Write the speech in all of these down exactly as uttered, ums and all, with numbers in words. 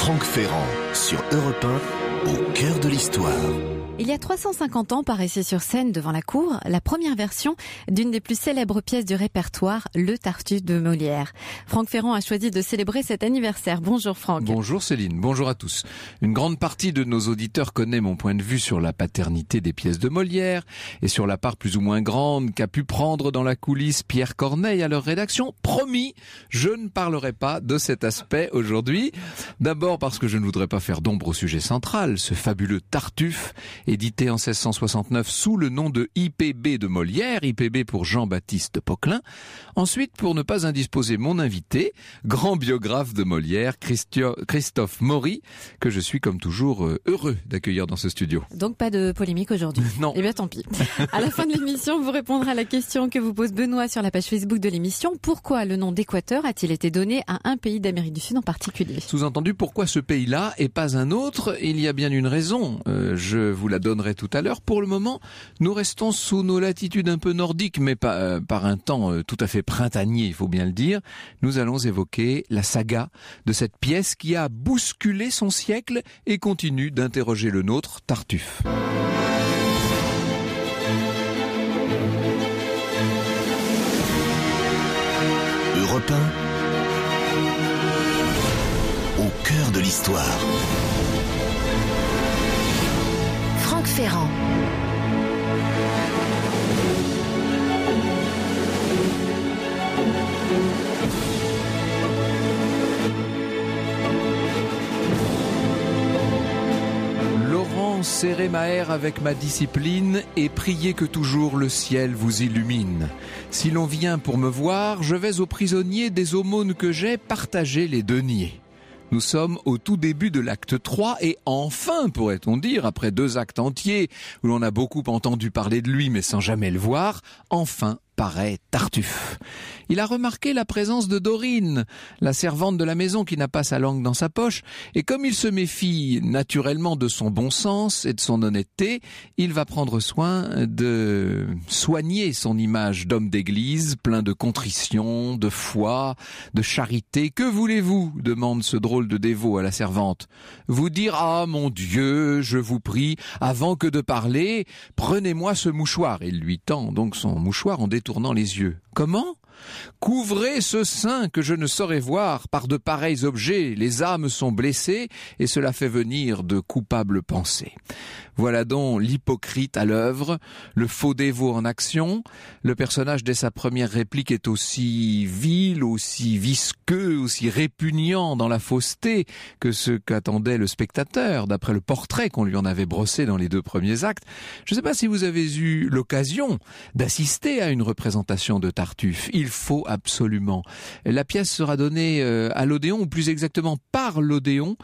Franck Ferrand sur Europe un, au cœur de l'histoire. Il y a trois cent cinquante ans paraissait sur scène devant la cour la première version d'une des plus célèbres pièces du répertoire, le Tartuffe de Molière. Franck Ferrand a choisi de célébrer cet anniversaire. Bonjour Franck. Bonjour Céline, bonjour à tous. Une grande partie de nos auditeurs connaît mon point de vue sur la paternité des pièces de Molière et sur la part plus ou moins grande qu'a pu prendre dans la coulisse Pierre Corneille à leur rédaction. Promis, je ne parlerai pas de cet aspect aujourd'hui. D'abord parce que je ne voudrais pas faire d'ombre au sujet central, ce fabuleux Tartuffe, édité en seize cent soixante-neuf sous le nom de I P B de Molière, I P B pour Jean-Baptiste Poquelin. Ensuite, pour ne pas indisposer mon invité, grand biographe de Molière, Christio- Christophe Maury, que je suis comme toujours heureux d'accueillir dans ce studio. Donc pas de polémique aujourd'hui. Non. Eh bien tant pis. À la fin de l'émission, vous répondrez à la question que vous pose Benoît sur la page Facebook de l'émission. Pourquoi le nom d'Équateur a-t-il été donné à un pays d'Amérique du Sud en particulier ? Sous-entendu, pourquoi ce pays-là et pas un autre ? Il y a bien une raison. Euh, je vous la donnerai tout à l'heure. Pour le moment, nous restons sous nos latitudes un peu nordiques, mais pas, euh, par un temps euh, tout à fait printanier, il faut bien le dire. Nous allons évoquer la saga de cette pièce qui a bousculé son siècle et continue d'interroger le nôtre, Tartuffe. Europe un, au cœur de l'histoire. Franck Ferrand. Laurent, serrez ma haire avec ma discipline et priez que toujours le ciel vous illumine. Si l'on vient pour me voir, je vais aux prisonniers des aumônes que j'ai partager les deniers. Nous sommes au tout début de l'acte trois et enfin, pourrait-on dire, après deux actes entiers où l'on a beaucoup entendu parler de lui mais sans jamais le voir, enfin paraît Tartuffe. Il a remarqué la présence de Dorine, la servante de la maison qui n'a pas sa langue dans sa poche, et comme il se méfie naturellement de son bon sens et de son honnêteté, il va prendre soin de soigner son image d'homme d'église, plein de contrition, de foi, de charité. Que voulez-vous ? Demande ce drôle de dévot à la servante. Vous dire, ah mon Dieu, je vous prie, avant que de parler, prenez-moi ce mouchoir. Il lui tend donc son mouchoir en détournant les yeux. Comment ? Couvrez ce sein que je ne saurais voir par de pareils objets. Les âmes sont blessées et cela fait venir de coupables pensées. Voilà donc l'hypocrite à l'œuvre, le faux dévot en action. Le personnage dès sa première réplique est aussi vil, aussi visqueux, aussi répugnant dans la fausseté que ce qu'attendait le spectateur, d'après le portrait qu'on lui en avait brossé dans les deux premiers actes. Je ne sais pas si vous avez eu l'occasion d'assister à une représentation de Tartuffe. Il faut absolument. La pièce sera donnée euh, à l'Odéon, ou plus exactement par l'Odéon,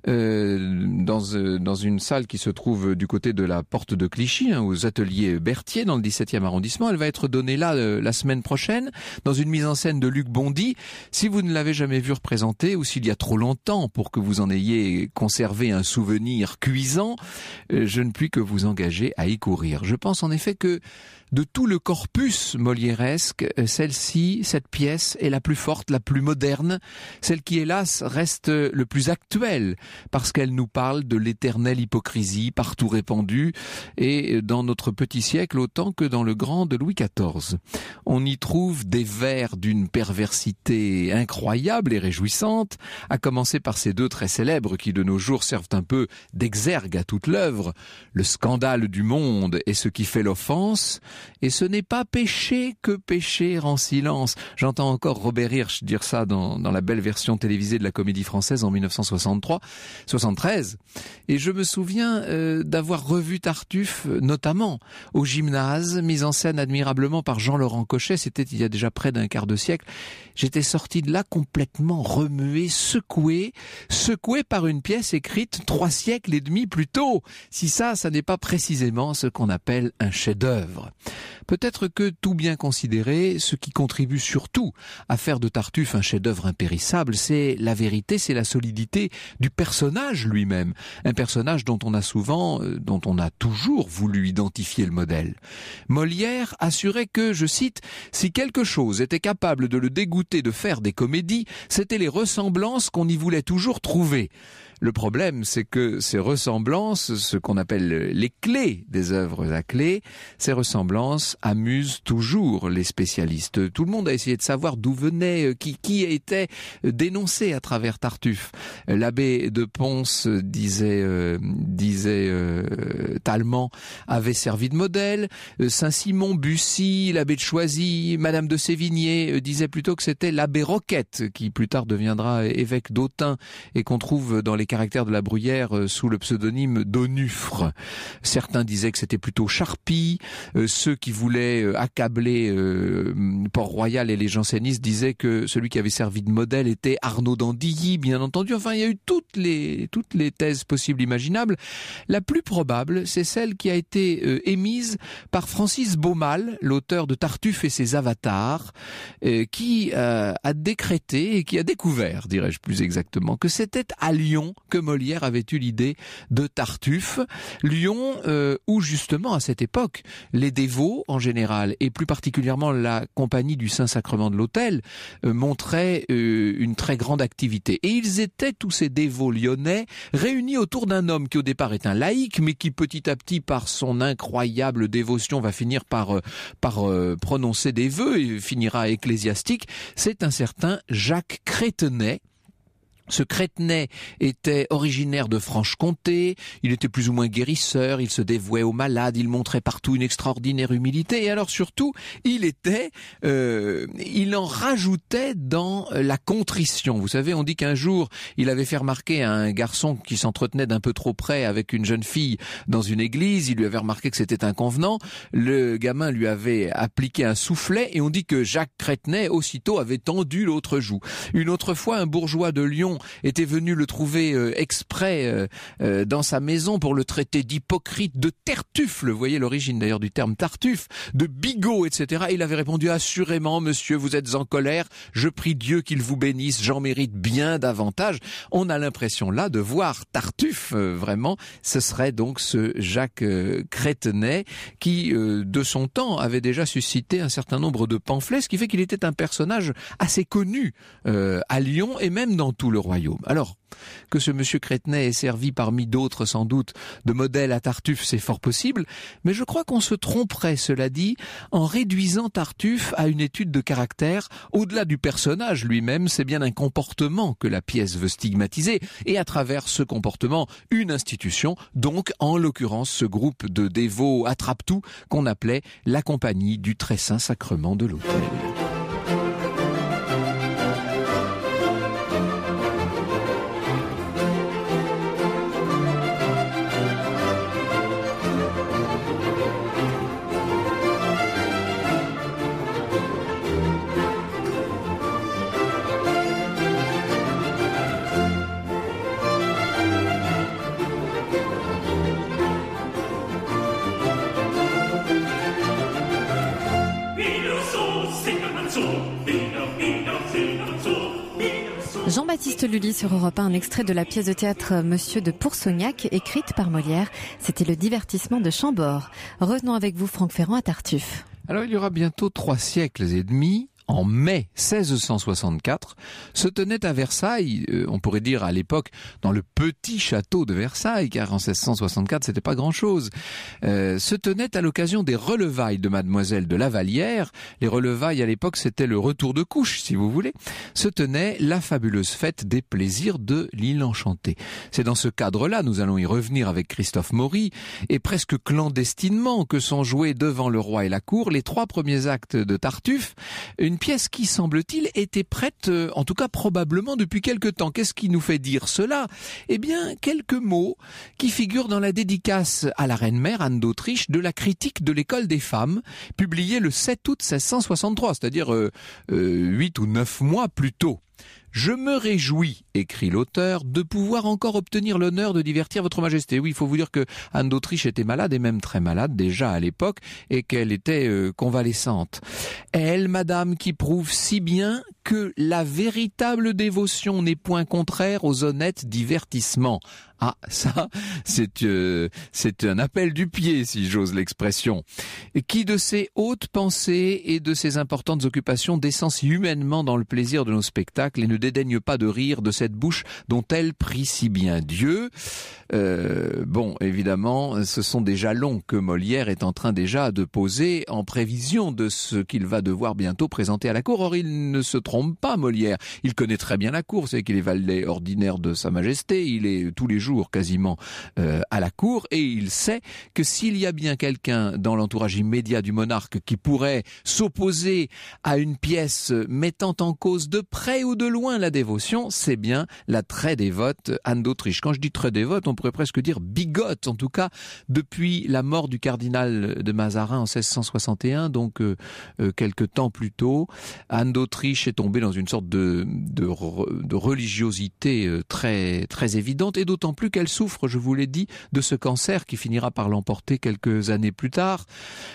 euh, dans, euh, dans une salle qui se trouve du côté de la porte de Clichy, hein, aux ateliers Berthier, dans le dix-septième arrondissement. Elle va être donnée là euh, la semaine prochaine, dans une mise en scène de Luc Bondy. Si vous ne l'avez jamais vue représentée, ou s'il y a trop longtemps pour que vous en ayez conservé un souvenir cuisant, euh, je ne puis que vous engager à y courir. Je pense en effet que de tout le corpus molièresque, celle-ci, cette pièce est la plus forte, la plus moderne, celle qui hélas reste le plus actuelle, parce qu'elle nous parle de l'éternelle hypocrisie partout répandue, et dans notre petit siècle autant que dans le grand de Louis quatorze. On y trouve des vers d'une perversité incroyable et réjouissante, à commencer par ces deux très célèbres qui de nos jours servent un peu d'exergue à toute l'œuvre. Le scandale du monde est ce qui fait l'offense, et ce n'est pas péché que pécher en silence. J'entends encore Robert Hirsch dire ça dans, dans la belle version télévisée de la Comédie Française en dix-neuf cent soixante-trois, soixante-treize. Et je me souviens euh, d'avoir revu Tartuffe, notamment au Gymnase, mise en scène admirablement par Jean-Laurent Cochet. C'était il y a déjà près d'un quart de siècle. J'étais sorti de là complètement remué, secoué, secoué par une pièce écrite trois siècles et demi plus tôt. Si ça, ça n'est pas précisément ce qu'on appelle un chef-d'œuvre. Peut-être que, tout bien considéré, ce qui contribue surtout à faire de Tartuffe un chef-d'œuvre impérissable, c'est la vérité, c'est la solidité du personnage lui-même. Un personnage dont on a souvent, euh, dont on a toujours voulu identifier le modèle. Molière assurait que, je cite, « si quelque chose était capable de le dégoûter de faire des comédies, c'était les ressemblances qu'on y voulait toujours trouver ». Le problème, c'est que ces ressemblances, ce qu'on appelle les clés des œuvres à clés, ces ressemblances amusent toujours les spécialistes. Tout le monde a essayé de savoir d'où venait, qui, qui était dénoncé à travers Tartuffe. L'abbé de Pons, disait, euh, disait euh, Tallemant, avait servi de modèle. Saint-Simon, Bussy, l'abbé de Choisy, Madame de Sévigné euh, disaient plutôt que c'était l'abbé Roquette, qui plus tard deviendra évêque d'Autun et qu'on trouve dans les caractères de la Bruyère euh, sous le pseudonyme d'Onufre. Certains disaient que c'était plutôt Charpie. Euh, ceux qui voulaient euh, accabler euh, Port-Royal et les jansénistes disaient que celui qui avait servi de modèle était Arnaud d'Andilly, bien entendu. Enfin, il y a eu toutes les, toutes les thèses possibles imaginables. La plus probable, c'est celle qui a été euh, émise par Francis Beaumal, l'auteur de Tartuffe et ses avatars, euh, qui euh, a décrété et qui a découvert, dirais-je plus exactement, que c'était à Lyon que Molière avait eu l'idée de Tartuffe. Lyon, euh, où justement, à cette époque, les dévots, en général, et plus particulièrement la compagnie du Saint-Sacrement de l'Autel, euh, montraient euh, une très grande activité. Et ils étaient, tous ces dévots lyonnais, réunis autour d'un homme qui au départ est un laïc, mais qui petit à petit, par son incroyable dévotion, va finir par, euh, par euh, prononcer des vœux et finira ecclésiastique. C'est un certain Jacques Crétenay. Ce Crétenay était originaire de Franche-Comté, il était plus ou moins guérisseur, il se dévouait aux malades, il montrait partout une extraordinaire humilité, et alors surtout, il était, euh, il en rajoutait dans la contrition. Vous savez, on dit qu'un jour, il avait fait remarquer à un garçon qui s'entretenait d'un peu trop près avec une jeune fille dans une église, il lui avait remarqué que c'était inconvenant, le gamin lui avait appliqué un soufflet, et on dit que Jacques Crétenay, aussitôt, avait tendu l'autre joue. Une autre fois, un bourgeois de Lyon était venu le trouver euh, exprès euh, euh, dans sa maison pour le traiter d'hypocrite, de tertuffle, vous voyez l'origine d'ailleurs du terme tartuffe, de bigot, et cetera. Et il avait répondu « Assurément, monsieur, vous êtes en colère, je prie Dieu qu'il vous bénisse, j'en mérite bien davantage. » On a l'impression là de voir Tartuffe, euh, vraiment, ce serait donc ce Jacques euh, Crétenay qui, euh, de son temps, avait déjà suscité un certain nombre de pamphlets, ce qui fait qu'il était un personnage assez connu euh, à Lyon et même dans tout le royaume. Alors, que ce monsieur Crétenay ait servi parmi d'autres sans doute de modèle à Tartuffe, c'est fort possible, mais je crois qu'on se tromperait, cela dit, en réduisant Tartuffe à une étude de caractère. Au-delà du personnage lui-même, c'est bien un comportement que la pièce veut stigmatiser, et à travers ce comportement, une institution, donc en l'occurrence ce groupe de dévots attrape-tout qu'on appelait la Compagnie du Très Saint Sacrement de l'Autel. Jean-Baptiste Lully sur Europe un, un extrait de la pièce de théâtre Monsieur de Pourceaugnac, écrite par Molière. C'était le divertissement de Chambord. Revenons avec vous, Franck Ferrand, à Tartuffe. Alors il y aura bientôt trois siècles et demi, en mai seize cent soixante-quatre, se tenait à Versailles, euh, on pourrait dire à l'époque dans le petit château de Versailles, car en seize cent soixante-quatre c'était pas grand-chose, euh, se tenait à l'occasion des relevailles de Mademoiselle de Lavallière. Les relevailles à l'époque c'était le retour de couche, si vous voulez, se tenait la fabuleuse fête des plaisirs de l'île enchantée. C'est dans ce cadre-là, nous allons y revenir avec Christophe Maury, et presque clandestinement que sont joués devant le roi et la cour les trois premiers actes de Tartuffe, une pièce qui, semble-t-il, était prête, euh, en tout cas probablement depuis quelque temps. Qu'est-ce qui nous fait dire cela ? Eh bien, quelques mots qui figurent dans la dédicace à la reine-mère Anne d'Autriche de la critique de l'école des femmes, publiée le sept août seize cent soixante-trois, c'est-à-dire euh, euh, huit ou neuf mois plus tôt. Je me réjouis, écrit l'auteur, de pouvoir encore obtenir l'honneur de divertir votre majesté. Oui, il faut vous dire que Anne d'Autriche était malade, et même très malade déjà à l'époque, et qu'elle était euh, convalescente. Elle, madame, qui prouve si bien que la véritable dévotion n'est point contraire aux honnêtes divertissements. Ah, ça, c'est euh, c'est un appel du pied, si j'ose l'expression. Et qui de ses hautes pensées et de ses importantes occupations descend si humainement dans le plaisir de nos spectacles et ne dédaigne pas de rire de cette bouche dont elle prie si bien Dieu. Euh, bon, évidemment, ce sont des jalons que Molière est en train déjà de poser en prévision de ce qu'il va devoir bientôt présenter à la cour. Or, il ne se trompe pas, Molière. Il connaît très bien la cour, c'est qu'il est valet ordinaire de Sa Majesté, il est tous les jours quasiment euh, à la cour, et il sait que s'il y a bien quelqu'un dans l'entourage immédiat du monarque qui pourrait s'opposer à une pièce mettant en cause de près ou de loin la dévotion, c'est bien la très dévote Anne d'Autriche. Quand je dis très dévote, on pourrait presque dire bigote, en tout cas depuis la mort du cardinal de Mazarin en seize cent soixante et un, donc euh, euh, quelques temps plus tôt. Anne d'Autriche est tombée dans une sorte de, de, de religiosité euh, très, très évidente, et d'autant plus qu'elle souffre, je vous l'ai dit, de ce cancer qui finira par l'emporter quelques années plus tard.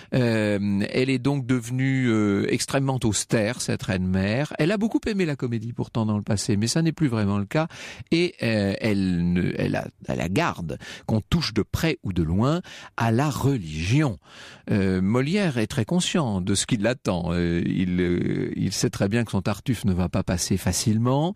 Euh, elle est donc devenue euh, extrêmement austère, cette reine-mère. Elle a beaucoup aimé la comédie pourtant dans le passé, mais ça n'est plus vraiment le cas, et euh, elle, ne, elle, a, elle a garde qu'on touche de près ou de loin à la religion. Euh, Molière est très conscient de ce qui l'attend. Euh, il, euh, il sait très bien que son Tartuffe ne va pas passer facilement.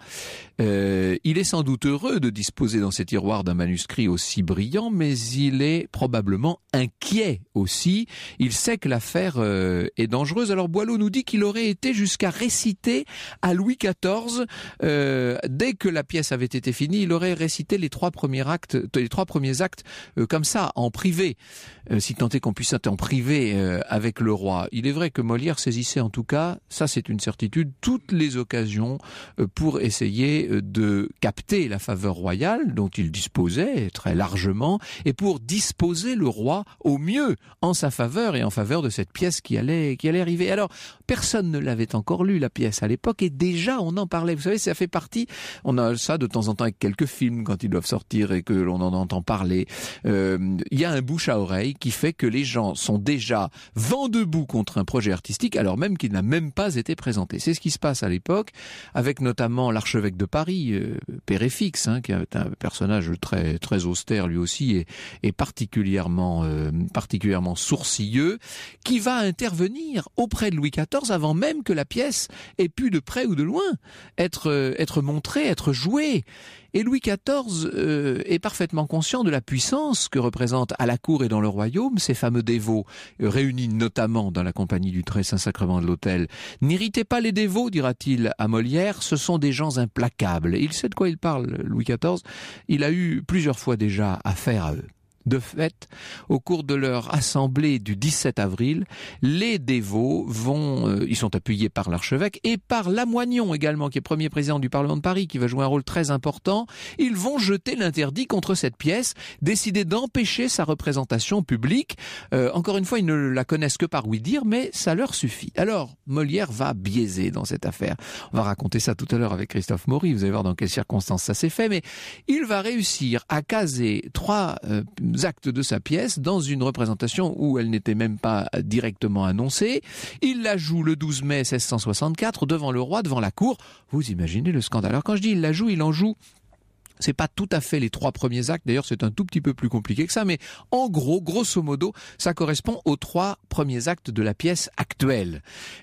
Euh, il est sans doute heureux de disposer dans ses tiroirs d'un manuscrit aussi brillant, mais il est probablement inquiet aussi. Il sait que l'affaire euh, est dangereuse. Alors Boileau nous dit qu'il aurait été jusqu'à réciter à Louis quatorze, euh, dès que la pièce avait été finie, il aurait récité les trois premiers actes, les trois premiers actes euh, comme ça, en privé, euh, si tant est qu'on puisse être en privé euh, avec le roi. Il est vrai que Molière saisissait en tout cas, ça c'est une certitude, toutes les occasions euh, pour essayer euh, de capter la faveur royale dont il disposait très largement, et pour disposer le roi au mieux en sa faveur et en faveur de cette pièce qui allait, qui allait arriver. Alors, personne ne l'avait encore lu, la pièce, à l'époque, et déjà on en parlait. Vous savez, ça fait partie, on a ça de temps en temps avec quelques films quand ils doivent sortir et que l'on en entend parler. Euh, il y a un bouche à oreille qui fait que les gens sont déjà vent debout contre un projet artistique alors même qu'il n'a même pas été présenté. C'est ce qui se passe à l'époque, avec notamment l'archevêque de Paris, euh, Péréfixe, hein, qui est un personnage très très austère lui aussi, et, et particulièrement euh, particulièrement sourcilleux, qui va intervenir auprès de Louis quatorze avant même que la pièce ait pu de près ou de loin être euh, être montrée, être jouée. Et Louis quatorze euh, est parfaitement conscient de la puissance que représentent à la cour et dans le royaume ces fameux dévots, euh, réunis notamment dans la compagnie du Très Saint-Sacrement de l'Autel. N'irritez pas les dévots, dira-t-il à Molière, ce sont des gens implacables. Et il sait de quoi il parle, Louis quatorze. Il a eu plusieurs fois déjà affaire à eux. De fait, au cours de leur assemblée du dix-sept avril, les dévots vont, euh, ils sont appuyés par l'archevêque et par Lamoignon également, qui est premier président du Parlement de Paris, qui va jouer un rôle très important. Ils vont jeter l'interdit contre cette pièce, décider d'empêcher sa représentation publique. Euh, encore une fois, ils ne la connaissent que par ouï-dire, mais ça leur suffit. Alors, Molière va biaiser dans cette affaire. On va raconter ça tout à l'heure avec Christophe Maury, vous allez voir dans quelles circonstances ça s'est fait, mais il va réussir à caser trois euh, actes de sa pièce dans une représentation où elle n'était même pas directement annoncée. Il la joue le douze mai seize cent soixante-quatre devant le roi, devant la cour. Vous imaginez le scandale. Alors quand je dis il la joue, il en joue. C'est pas tout à fait les trois premiers actes, d'ailleurs c'est un tout petit peu plus compliqué que ça, mais en gros, grosso modo, ça correspond aux trois premiers actes de la pièce actuelle.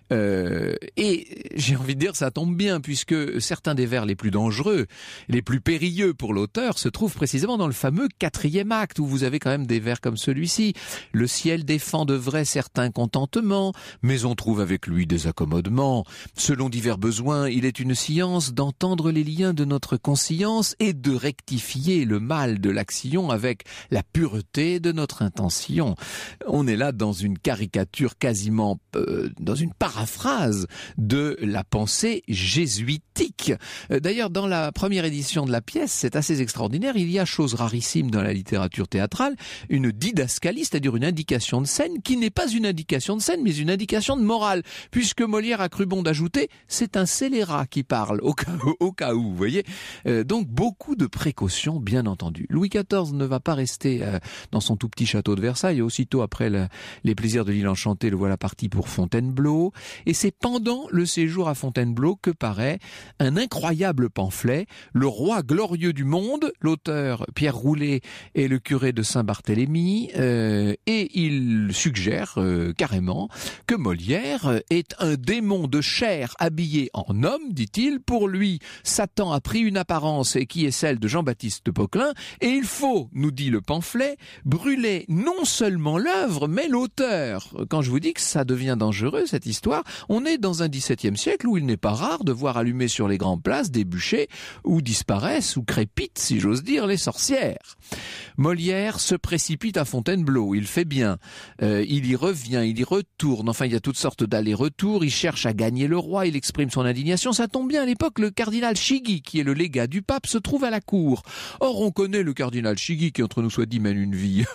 Euh, et j'ai envie de dire, ça tombe bien, puisque certains des vers les plus dangereux, les plus périlleux pour l'auteur, se trouvent précisément dans le fameux quatrième acte, où vous avez quand même des vers comme celui-ci. Le ciel défend de vrai certains contentements, mais on trouve avec lui des accommodements. Selon divers besoins, il est une science d'entendre les liens de notre conscience et de rectifier le mal de l'action avec la pureté de notre intention. On est là dans une caricature quasiment, euh, dans une paraphrase de la pensée jésuitique. Euh, d'ailleurs, dans la première édition de la pièce, c'est assez extraordinaire, il y a, chose rarissime dans la littérature théâtrale, une didascalie, c'est-à-dire une indication de scène qui n'est pas une indication de scène, mais une indication de morale, puisque Molière a cru bon d'ajouter, c'est un scélérat qui parle, au cas où, au cas où vous voyez. Euh, donc beaucoup de précautions, bien entendu. Louis quatorze ne va pas rester euh, dans son tout petit château de Versailles, aussitôt après le, les plaisirs de l'île enchantée, le voilà parti pour Fontainebleau, et c'est pendant le séjour à Fontainebleau que paraît un incroyable pamphlet, Le roi glorieux du monde, l'auteur Pierre Roulet et le curé de Saint-Barthélemy, euh, et il suggère euh, carrément que Molière est un démon de chair habillé en homme, dit-il. Pour lui, Satan a pris une apparence et qui est celle de Jean-Baptiste Poquelin, et il faut, nous dit le pamphlet, brûler non seulement l'œuvre, mais l'auteur. Quand je vous dis que ça devient dangereux, cette histoire, on est dans un dix-septième siècle où il n'est pas rare de voir allumer sur les grandes places des bûchers où disparaissent ou crépitent, si j'ose dire, les sorcières. Molière se précipite à Fontainebleau, il fait bien, euh, il y revient, il y retourne, enfin il y a toutes sortes d'allers-retours, il cherche à gagner le roi, il exprime son indignation, ça tombe bien, à l'époque le cardinal Chigi, qui est le légat du pape, se trouve à la cour. Or on connaît le cardinal Chigi, qui entre nous soit dit mène une vie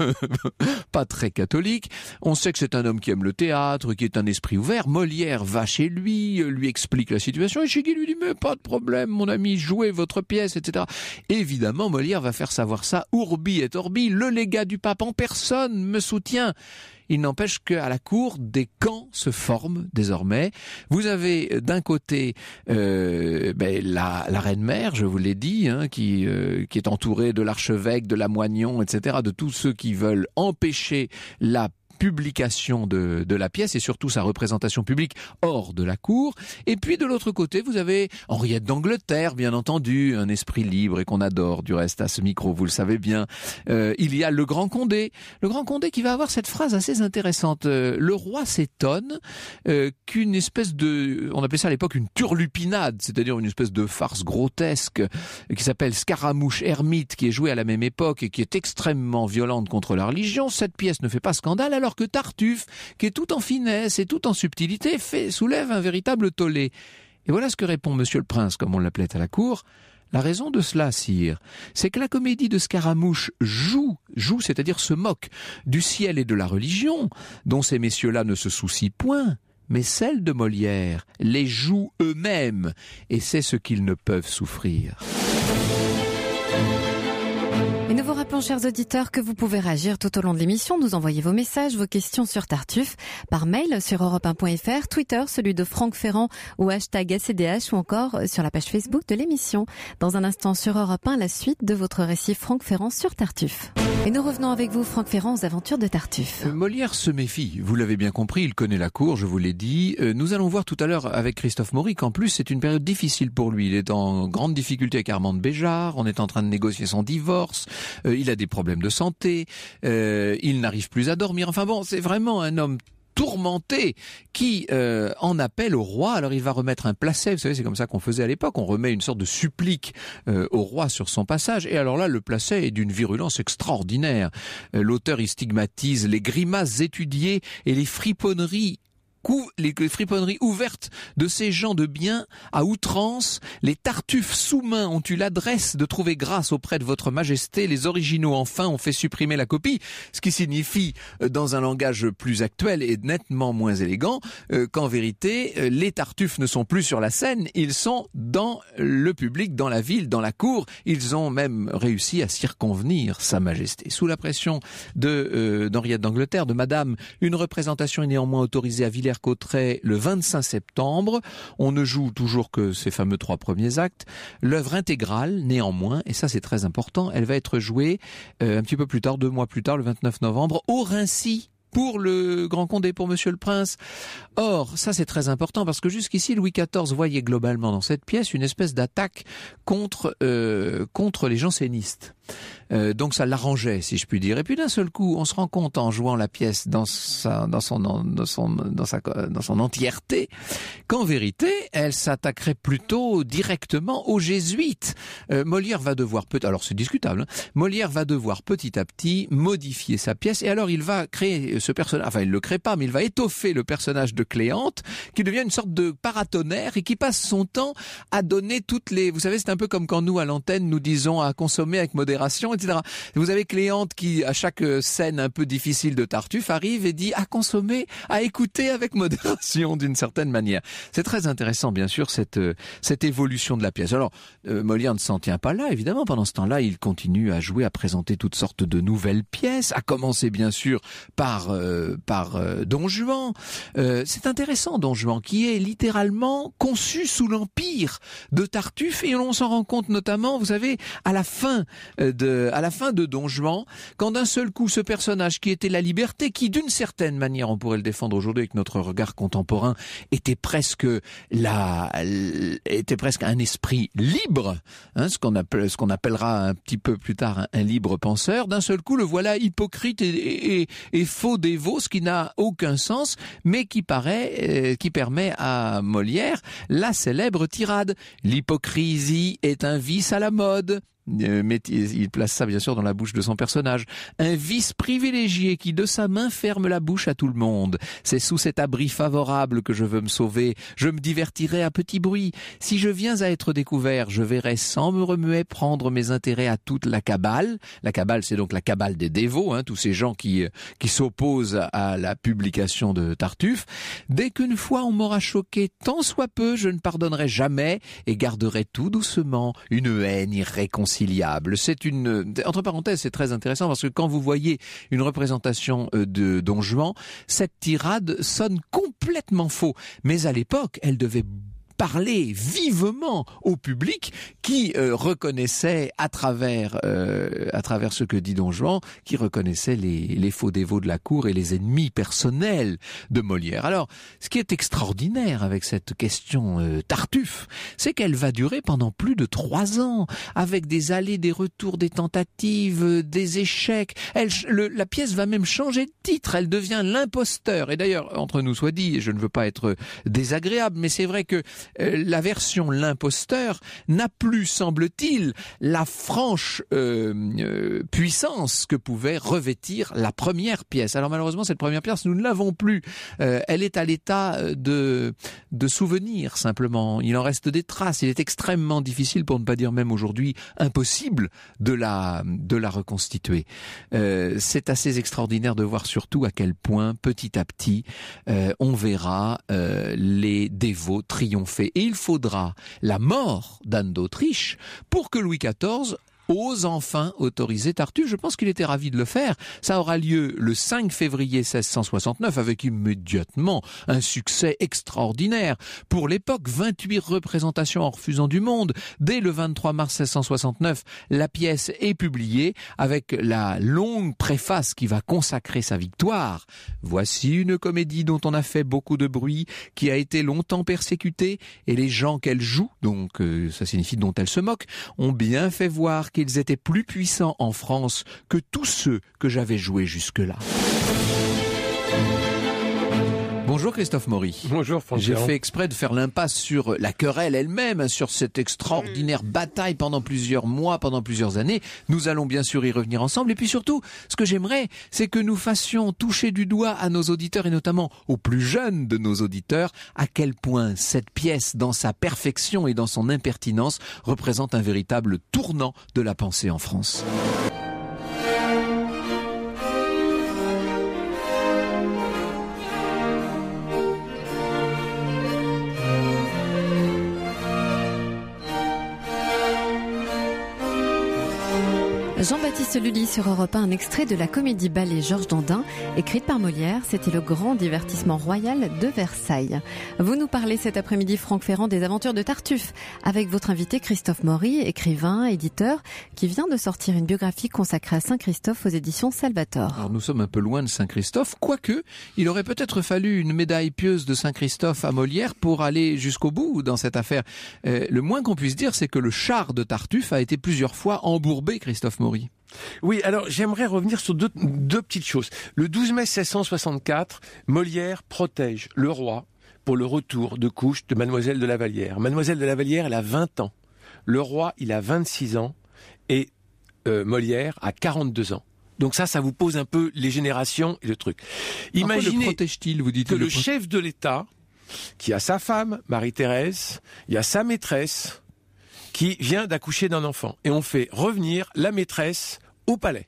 pas très catholique, on sait que c'est un homme qui aime le théâtre, qui est un esprit ouvert. Molière va chez lui, lui explique la situation, et Chigi lui dit mais pas de problème mon ami, jouez votre pièce, et cetera. Évidemment Molière va faire savoir ça urbi et orbi, le légat du pape en personne me soutient. Il n'empêche qu'à la cour, des camps se forment désormais. Vous avez d'un côté euh, ben, la, la reine-mère, je vous l'ai dit, hein, qui, euh, qui est entourée de l'archevêque, de la moignon, et cetera, de tous ceux qui veulent empêcher la publication de, de la pièce et surtout sa représentation publique hors de la cour. Et puis de l'autre côté, vous avez Henriette d'Angleterre, bien entendu, un esprit libre et qu'on adore du reste à ce micro, vous le savez bien. Euh, il y a le Grand Condé, le Grand Condé qui va avoir cette phrase assez intéressante. Euh, le roi s'étonne euh, qu'une espèce de, on appelait ça à l'époque une turlupinade, c'est-à-dire une espèce de farce grotesque euh, qui s'appelle Scaramouche Ermite, qui est jouée à la même époque et qui est extrêmement violente contre la religion. Cette pièce ne fait pas scandale, alors que Tartuffe, qui est tout en finesse et tout en subtilité, fait, soulève un véritable tollé. Et voilà ce que répond Monsieur le Prince, comme on l'appelait à la cour. La raison de cela, sire, c'est que la comédie de Scaramouche joue, joue, c'est-à-dire se moque du ciel et de la religion, dont ces messieurs-là ne se soucient point, mais celle de Molière les joue eux-mêmes, et c'est ce qu'ils ne peuvent souffrir. Et nous vous rappelons, chers auditeurs, que vous pouvez réagir tout au long de l'émission, nous envoyer vos messages, vos questions sur Tartuffe, par mail sur europe un point f r, Twitter, celui de Franck Ferrand, ou hashtag A C D H, ou encore sur la page Facebook de l'émission. Dans un instant sur Europe un, la suite de votre récit Franck Ferrand sur Tartuffe. Et nous revenons avec vous, Franck Ferrand, aux aventures de Tartuffe. Euh, Molière se méfie, vous l'avez bien compris, il connaît la cour, je vous l'ai dit. Euh, nous allons voir tout à l'heure avec Christophe Maury qu'en plus c'est une période difficile pour lui. Il est en grande difficulté avec Armande Béjart, on est en train de négocier son divorce, euh, il a des problèmes de santé, euh, il n'arrive plus à dormir. Enfin bon, c'est vraiment un homme tourmenté qui euh, en appelle au roi. Alors il va remettre un placet, vous savez, c'est comme ça qu'on faisait à l'époque, on remet une sorte de supplique euh, au roi sur son passage, et alors là le placet est d'une virulence extraordinaire. Euh, l'auteur il stigmatise les grimaces étudiées et les friponneries les friponneries ouvertes de ces gens de bien à outrance. Les Tartuffes sous-mains ont eu l'adresse de trouver grâce auprès de votre majesté. Les originaux enfin ont fait supprimer la copie, ce qui signifie dans un langage plus actuel et nettement moins élégant euh, qu'en vérité euh, les Tartuffes ne sont plus sur la scène, ils sont dans le public, dans la ville, dans la cour. Ils ont même réussi à circonvenir sa majesté. Sous la pression de euh, d'Henriette d'Angleterre, de madame, une représentation est néanmoins autorisée à Villers Cotterêts le vingt-cinq septembre. On ne joue toujours que ces fameux trois premiers actes. L'œuvre intégrale, néanmoins, et ça c'est très important, elle va être jouée euh, un petit peu plus tard, deux mois plus tard, le vingt-neuf novembre, au Rincy, pour le Grand Condé, pour Monsieur le Prince. Or, ça c'est très important parce que jusqu'ici, Louis quatorze voyait globalement dans cette pièce une espèce d'attaque contre, euh, contre les jansénistes. Euh, donc ça l'arrangeait, si je puis dire. Et puis d'un seul coup, on se rend compte en jouant la pièce dans sa, dans son, dans son, dans sa, dans son entièreté, qu'en vérité, elle s'attaquerait plutôt directement aux jésuites. Euh, Molière va devoir, peut- alors c'est discutable, hein, Molière va devoir petit à petit modifier sa pièce, et alors il va créer ce personnage, enfin il le crée pas, mais il va étoffer le personnage de Cléante, qui devient une sorte de paratonnerre et qui passe son temps à donner toutes les, vous savez, c'est un peu comme quand nous à l'antenne nous disons à consommer avec modération, et cetera. Vous avez Cléante qui, à chaque scène un peu difficile de Tartuffe, arrive et dit à consommer, à écouter avec modération d'une certaine manière. C'est très intéressant, bien sûr, cette cette évolution de la pièce. Alors, euh, Molière ne s'en tient pas là, évidemment. Pendant ce temps-là, il continue à jouer, à présenter toutes sortes de nouvelles pièces, à commencer, bien sûr, par euh, par euh, Don Juan. Euh, c'est intéressant, Don Juan, qui est littéralement conçu sous l'empire de Tartuffe, et on s'en rend compte notamment, vous savez, à la fin de à la fin de Don Juan, quand d'un seul coup, ce personnage qui était la liberté, qui d'une certaine manière, on pourrait le défendre aujourd'hui avec notre regard contemporain, était presque la était presque un esprit libre, hein, ce qu'on appelle ce qu'on appellera un petit peu plus tard un, un libre penseur. D'un seul coup, le voilà hypocrite et, et, et faux dévot, ce qui n'a aucun sens, mais qui paraît, euh, qui permet à Molière la célèbre tirade. L'hypocrisie est un vice à la mode. Mais il place ça bien sûr dans la bouche de son personnage. Un vice privilégié qui de sa main ferme la bouche à tout le monde. C'est sous cet abri favorable que je veux me sauver. Je me divertirai à petit bruit. Si je viens à être découvert, je verrai sans me remuer prendre mes intérêts à toute la cabale. La cabale, c'est donc la cabale des dévots, hein, tous ces gens qui qui s'opposent à la publication de Tartuffe. Dès qu'une fois on m'aura choqué tant soit peu, je ne pardonnerai jamais et garderai tout doucement une haine irréconciliable. C'est une, entre parenthèses, c'est très intéressant parce que quand vous voyez une représentation de Don Juan, cette tirade sonne complètement faux. Mais à l'époque, elle devait parler vivement au public qui euh, reconnaissait à travers euh, à travers ce que dit Don Juan, qui reconnaissait les, les faux dévots de la cour et les ennemis personnels de Molière. Alors, ce qui est extraordinaire avec cette question euh, Tartuffe, c'est qu'elle va durer pendant plus de trois ans, avec des allées, des retours, des tentatives, euh, des échecs. Elle, le, la pièce va même changer de titre, elle devient l'imposteur. Et d'ailleurs, entre nous soit dit, je ne veux pas être désagréable, mais c'est vrai que la version l'imposteur n'a plus, semble-t-il, la franche euh, euh, puissance que pouvait revêtir la première pièce. Alors malheureusement, cette première pièce, nous ne l'avons plus. Euh, elle est à l'état de, de souvenir, simplement. Il en reste des traces. Il est extrêmement difficile, pour ne pas dire même aujourd'hui impossible, de la, de la reconstituer. Euh, c'est assez extraordinaire de voir surtout à quel point, petit à petit, euh, on verra euh, les dévots triompher. Et il faudra la mort d'Anne d'Autriche pour que Louis quatorze ose enfin autoriser Tartuffe. Je pense qu'il était ravi de le faire. Ça aura lieu le cinq février seize cent soixante-neuf avec immédiatement un succès extraordinaire. Pour l'époque, vingt-huit représentations en refusant du monde. Dès le vingt-trois mars seize cent soixante-neuf, la pièce est publiée avec la longue préface qui va consacrer sa victoire. Voici une comédie dont on a fait beaucoup de bruit, qui a été longtemps persécutée, et les gens qu'elle joue, donc euh, ça signifie dont elle se moque, ont bien fait voir qu'ils étaient plus puissants en France que tous ceux que j'avais joués jusque-là. Bonjour Christophe Maury. Bonjour Franck J'ai Ferrand. fait exprès de faire l'impasse sur la querelle elle-même, sur cette extraordinaire bataille pendant plusieurs mois, pendant plusieurs années. Nous allons bien sûr y revenir ensemble. Et puis surtout, ce que j'aimerais, c'est que nous fassions toucher du doigt à nos auditeurs, et notamment aux plus jeunes de nos auditeurs, à quel point cette pièce, dans sa perfection et dans son impertinence, représente un véritable tournant de la pensée en France. Jean-Baptiste Lully sur Europe un, un extrait de la comédie-ballet Georges Dandin, écrite par Molière. C'était le grand divertissement royal de Versailles. Vous nous parlez cet après-midi, Franck Ferrand, des aventures de Tartuffe, avec votre invité Christophe Maury, écrivain, éditeur, qui vient de sortir une biographie consacrée à Saint-Christophe aux éditions Salvator. Alors nous sommes un peu loin de Saint-Christophe, quoique il aurait peut-être fallu une médaille pieuse de Saint-Christophe à Molière pour aller jusqu'au bout dans cette affaire. Euh, le moins qu'on puisse dire, c'est que le char de Tartuffe a été plusieurs fois embourbé, Christophe Maury. Amaury. Oui, alors j'aimerais revenir sur deux, deux petites choses. Le douze mai seize cent soixante-quatre, Molière protège le roi pour le retour de couche de Mademoiselle de la Vallière. Mademoiselle de la Vallière, elle a vingt ans. Le roi, il a vingt-six ans et euh, Molière a quarante-deux ans. Donc ça, ça vous pose un peu les générations et le truc. Imaginez le protège-t-il, vous dites que le, le pro... chef de l'État, qui a sa femme, Marie-Thérèse, il y a sa maîtresse, qui vient d'accoucher d'un enfant. Et on fait revenir la maîtresse au palais.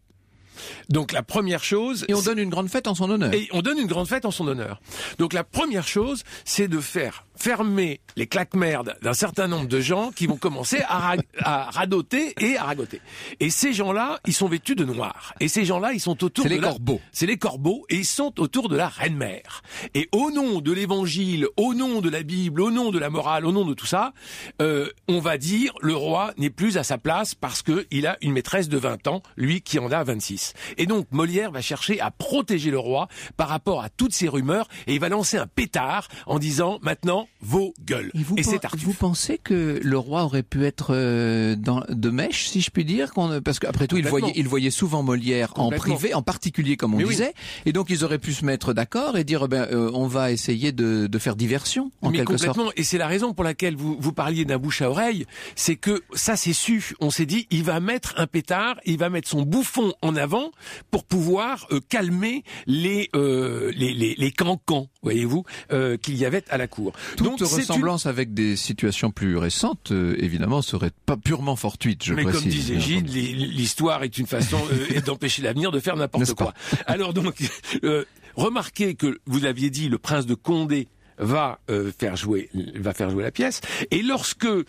Donc la première chose... Et on donne une grande fête en son honneur. Et on donne une grande fête en son honneur. Donc la première chose, c'est de faire fermer les claques-merdes d'un certain nombre de gens qui vont commencer à, ra- à radoter et à ragoter. Et ces gens-là, ils sont vêtus de noir. Et ces gens-là, ils sont autour c'est de les la... corbeaux. C'est les corbeaux. Et ils sont autour de la reine-mère. Et au nom de l'évangile, au nom de la Bible, au nom de la morale, au nom de tout ça, euh, on va dire le roi n'est plus à sa place parce que il a une maîtresse de vingt ans, lui qui en a vingt-six. Et donc Molière va chercher à protéger le roi par rapport à toutes ces rumeurs et il va lancer un pétard en disant maintenant vos gueules. Et, vous et pen- c'est Tartuffe. Vous pensez que le roi aurait pu être euh, dans, de mèche, si je puis dire, qu'on, parce qu'après tout, il voyait, il voyait souvent Molière en privé, en particulier, comme on Mais disait, oui. et donc ils auraient pu se mettre d'accord et dire, ben, euh, on va essayer de, de faire diversion, en Mais quelque complètement. sorte. Et c'est la raison pour laquelle vous, vous parliez d'un bouche à oreille, c'est que ça c'est su. On s'est dit, il va mettre un pétard, il va mettre son bouffon en avant pour pouvoir euh, calmer les, euh, les les les cancans, voyez-vous, euh, qu'il y avait à la cour. Toute Donc, ressemblance une... avec des situations plus récentes, euh, évidemment, serait pas purement fortuite, je Mais précise. comme disait Gide, l'histoire est une façon euh, d'empêcher l'avenir de faire n'importe quoi. Alors donc, euh, remarquez que vous l'aviez dit, le prince de Condé va euh, faire jouer va faire jouer la pièce et lorsque euh,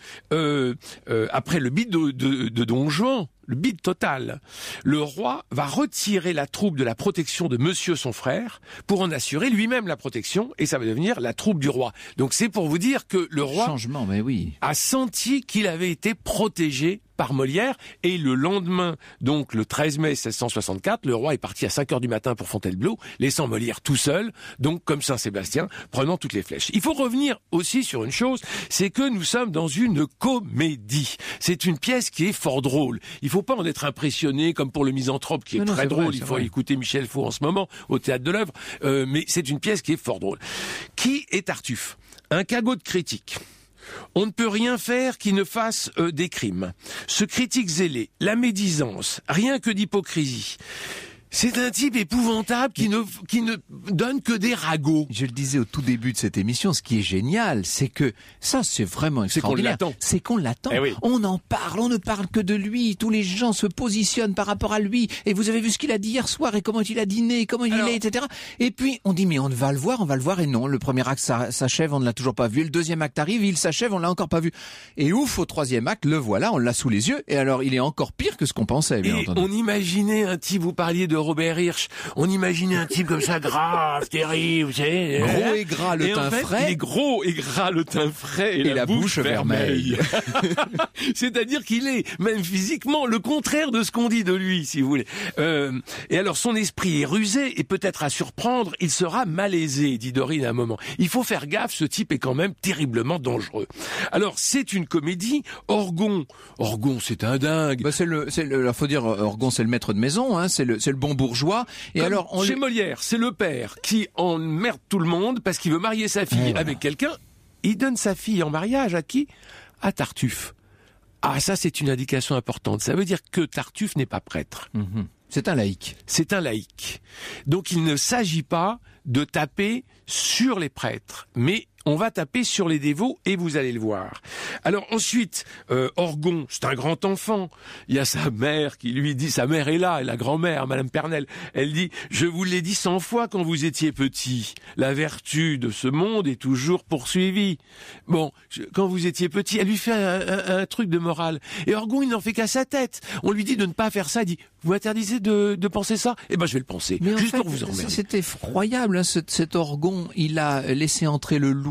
euh, après le bid de, de, de Don Juan, le bid total, le roi va retirer la troupe de la protection de monsieur son frère pour en assurer lui-même la protection et ça va devenir la troupe du roi. Donc c'est pour vous dire que le roi Changement, mais oui. a senti qu'il avait été protégé par Molière et le lendemain, donc le treize mai seize cent soixante-quatre, le roi est parti à cinq heures du matin pour Fontainebleau, laissant Molière tout seul, donc comme Saint-Sébastien, prenant toutes les flèches. Il faut revenir aussi sur une chose, c'est que nous sommes dans une comédie. C'est une pièce qui est fort drôle. Il faut pas en être impressionné comme pour le Misanthrope qui est non, très non, drôle. vrai, Il faut vrai. écouter Michel Faux en ce moment au Théâtre de l'Œuvre, euh, mais c'est une pièce qui est fort drôle. Qui est Tartuffe ? Un cagot de critique. On ne peut rien faire qui ne fasse euh, des crimes. Ce critique zélé, la médisance, rien que d'hypocrisie. C'est un type épouvantable qui ne, qui ne donne que des ragots. Je le disais au tout début de cette émission, ce qui est génial, c'est que ça, c'est vraiment extraordinaire. l'attend. C'est qu'on l'attend. Eh oui. On en parle, on ne parle que de lui. Tous les gens se positionnent par rapport à lui. Et vous avez vu ce qu'il a dit hier soir et comment il a dîné, comment il Alors... est, et cetera. Et puis, on dit, mais on va le voir, on va le voir. Et non, le premier acte s'achève, on ne l'a toujours pas vu. Et le deuxième acte arrive, il s'achève, on l'a encore pas vu. Et ouf, au troisième acte, le voilà, on l'a sous les yeux. Et alors, il est encore pire que ce qu'on pensait, bien Et entendu. on imaginait un type, vous parliez de Robert Hirsch, on imaginait un type comme ça, grave, terrible, vous savez. Gros et gras, le et teint en fait, frais. Il est gros et gras, le teint frais et, Et la, la bouche, bouche vermeille. C'est-à-dire qu'il est, même physiquement, le contraire de ce qu'on dit de lui, si vous voulez. Euh, et alors, son esprit est rusé et peut-être à surprendre, il sera malaisé, dit Dorine à un moment. Il faut faire gaffe, ce type est quand même terriblement dangereux. Alors, c'est une comédie. Orgon, Orgon, c'est un dingue. Bah c'est le, c'est le, faut dire, Orgon, c'est le maître de maison, hein, c'est le, c'est le bon bourgeois. Et Comme alors, on chez lui... Molière, c'est le père qui emmerde tout le monde parce qu'il veut marier sa fille voilà. avec quelqu'un. Il donne sa fille en mariage à qui ? À Tartuffe. Ah, ça, c'est une indication importante. Ça veut dire que Tartuffe n'est pas prêtre. Mmh. C'est un laïc. C'est un laïc. Donc, il ne s'agit pas de taper sur les prêtres, mais on va taper sur les dévots et vous allez le voir. Alors ensuite, euh, Orgon, c'est un grand enfant. Il y a sa mère qui lui dit, sa mère est là, et la grand-mère, Madame Pernelle, elle dit, je vous l'ai dit cent fois quand vous étiez petit, la vertu de ce monde est toujours poursuivie. Bon, je, quand vous étiez petit, elle lui fait un, un, un truc de morale. Et Orgon, il n'en fait qu'à sa tête. On lui dit de ne pas faire ça, il dit, vous interdisez de, de penser ça ? Eh ben je vais le penser, Mais juste en fait, pour vous emmerder. c'est effroyable, hein, cet, cet Orgon, il a laissé entrer le loup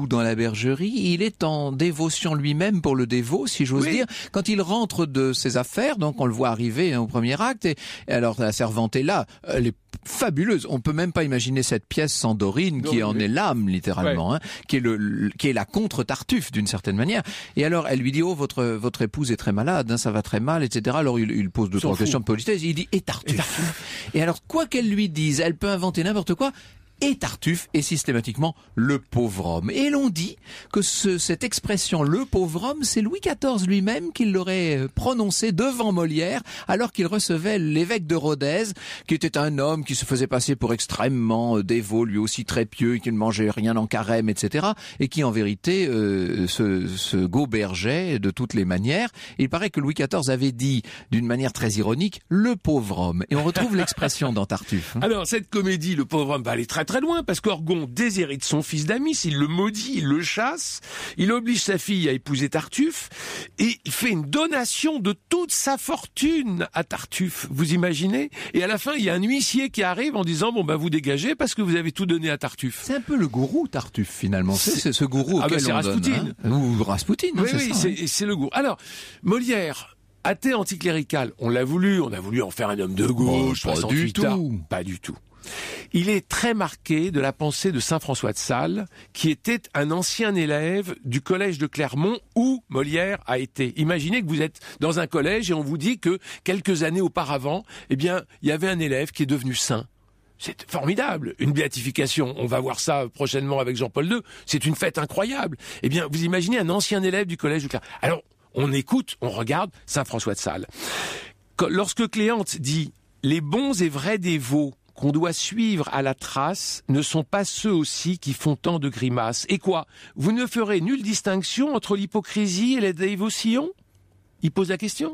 doux dans la bergerie, il est en dévotion lui-même pour le dévot, si j'ose Oui. dire. Quand il rentre de ses affaires, donc on le voit arriver hein, au premier acte, et, et alors la servante est là, elle est fabuleuse. On peut même pas imaginer cette pièce sans Dorine, qui Non, en oui. est l'âme littéralement, Ouais. hein, qui est le, le- qui est la contre Tartuffe d'une certaine manière. Et alors elle lui dit oh votre votre épouse est très malade, hein, ça va très mal, et cetera. Alors il, il pose deux S'en trois fout. questions de politesse. Il dit et Tartuffe. Et alors quoi qu'elle lui dise, elle peut inventer n'importe quoi. Et Tartuffe est systématiquement le pauvre homme. Et l'on dit que ce, cette expression le pauvre homme, c'est Louis quatorze lui-même qui l'aurait euh, prononcé devant Molière alors qu'il recevait l'évêque de Rodez, qui était un homme qui se faisait passer pour extrêmement euh, dévot, lui aussi très pieux, qui ne mangeait rien en carême, et cetera. Et qui en vérité euh, se, se gobergeait de toutes les manières. Il paraît que Louis quatorze avait dit d'une manière très ironique le pauvre homme. Et on retrouve l'expression dans Tartuffe. hein. Alors, cette comédie, le pauvre homme va aller très très loin, parce qu'Orgon déshérite son fils Damis, il le maudit, il le chasse, il oblige sa fille à épouser Tartuffe, et il fait une donation de toute sa fortune à Tartuffe, vous imaginez? Et à la fin, il y a un huissier qui arrive en disant, bon ben vous dégagez parce que vous avez tout donné à Tartuffe. C'est un peu le gourou Tartuffe finalement. C'est, c'est ce gourou Ah auquel bah, c'est on Raspoutine. donne. Hein. Ou Raspoutine. hein, Oui, c'est oui, ça, c'est, hein. c'est le goût. Alors, Molière, athée anticlérical, on l'a voulu, on a voulu en faire un homme de gauche, Oh, pas soixante-huit du ans. tout. Pas du tout. Il est très marqué de la pensée de saint François de Sales, qui était un ancien élève du collège de Clermont où Molière a été. Imaginez que vous êtes dans un collège et on vous dit que quelques années auparavant, eh bien, il y avait un élève qui est devenu saint. C'est formidable, une béatification. On va voir ça prochainement avec Jean-Paul deux. C'est une fête incroyable. Eh bien, vous imaginez un ancien élève du collège de Clermont. Alors, on écoute, on regarde saint François de Sales. Quand- Lorsque Cléante dit « Les bons et vrais dévots qu'on doit suivre à la trace ne sont pas ceux aussi qui font tant de grimaces. Et quoi? Vous ne ferez nulle distinction entre l'hypocrisie et la dévotion ?» Il pose la question.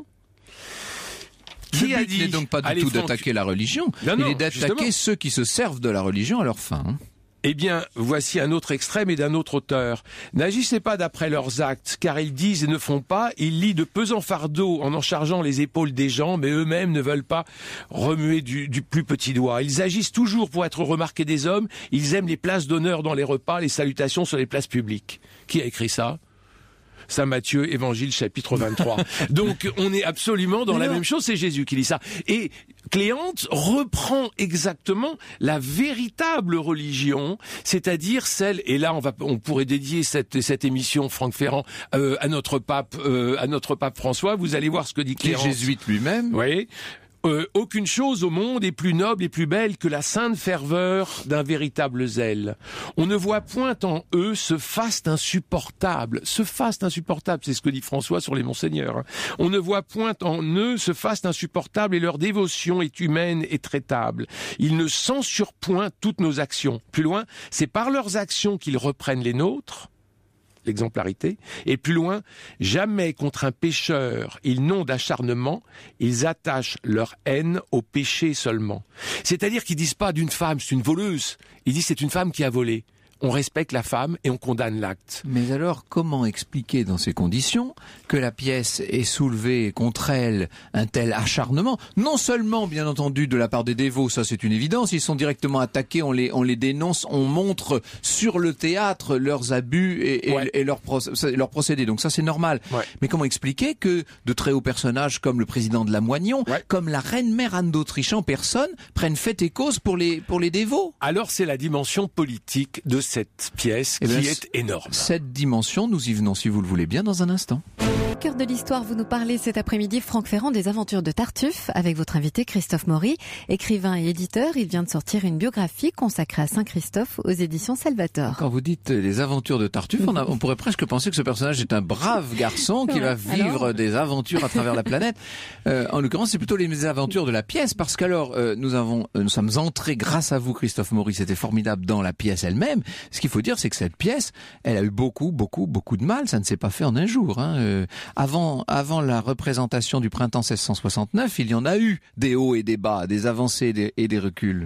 Le Qui a but dit n'est donc pas du Allez, tout Franck, d'attaquer la religion. Non, Il non, est d'attaquer justement. ceux qui se servent de la religion à leur fin. hein. Eh bien, voici un autre extrême et d'un autre auteur. N'agissez pas d'après leurs actes, car ils disent et ne font pas. Ils lient de pesants fardeaux en en chargeant les épaules des gens, mais eux-mêmes ne veulent pas remuer du, du plus petit doigt. Ils agissent toujours pour être remarqués des hommes. Ils aiment les places d'honneur dans les repas, les salutations sur les places publiques. Qui a écrit ça ? Saint Matthieu, Évangile, chapitre vingt-trois. Donc, on est absolument dans Mais la non. même chose, c'est Jésus qui dit ça. Et Cléante reprend exactement la véritable religion, c'est-à-dire celle, et là on va, on pourrait dédier cette, cette émission, Franck Ferrand, euh, à notre pape, euh, à notre pape François. Vous allez voir ce que dit Qui est Cléante. jésuite lui-même. Oui. Euh, aucune chose au monde est plus noble et plus belle que la sainte ferveur d'un véritable zèle. On ne voit point en eux ce faste insupportable. Ce faste insupportable, c'est ce que dit François sur les monseigneurs. hein. On ne voit point en eux ce faste insupportable et leur dévotion est humaine et traitable. Ils ne censurent point toutes nos actions. Plus loin, c'est par leurs actions qu'ils reprennent les nôtres. L'exemplarité. Et plus loin, jamais contre un pécheur ils n'ont d'acharnement, ils attachent leur haine au péché seulement. C'est-à-dire qu'ils disent pas d'une femme, c'est une voleuse, ils disent c'est une femme qui a volé. On respecte la femme et on condamne l'acte. Mais alors, comment expliquer dans ces conditions que la pièce ait soulevé contre elle un tel acharnement? Non seulement, bien entendu, de la part des dévots, ça c'est une évidence, ils sont directement attaqués, on les, on les dénonce, on montre sur le théâtre leurs abus et, et, Ouais. et leurs, proc- leurs procédés, donc ça c'est normal. Ouais. Mais comment expliquer que de très hauts personnages comme le président de Lamoignon, Ouais. comme la reine-mère Anne d'Autriche en personne, prennent fait et cause pour les, pour les dévots? Alors c'est la dimension politique de cette pièce Eh qui ben, est énorme. Cette dimension, nous y venons, si vous le voulez bien, dans un instant. Cœur de l'histoire, vous nous parlez cet après-midi, Franck Ferrand, des aventures de Tartuffe, avec votre invité Christophe Maury, écrivain et éditeur. Il vient de sortir une biographie consacrée à Saint-Christophe aux éditions Salvator. Quand vous dites euh, les aventures de Tartuffe, on, a- on pourrait presque penser que ce personnage est un brave garçon qui va Ouais. vivre Alors des aventures à travers la planète. Euh, en l'occurrence, c'est plutôt les aventures de la pièce, parce qu'alors euh, nous avons, euh, nous sommes entrés grâce à vous, Christophe Maury, c'était formidable dans la pièce elle-même. Ce qu'il faut dire, c'est que cette pièce, elle a eu beaucoup, beaucoup, beaucoup de mal. Ça ne s'est pas fait en un jour. Hein. Euh, avant, avant la représentation du printemps seize cent soixante-neuf, il y en a eu des hauts et des bas, des avancées et des, et des reculs.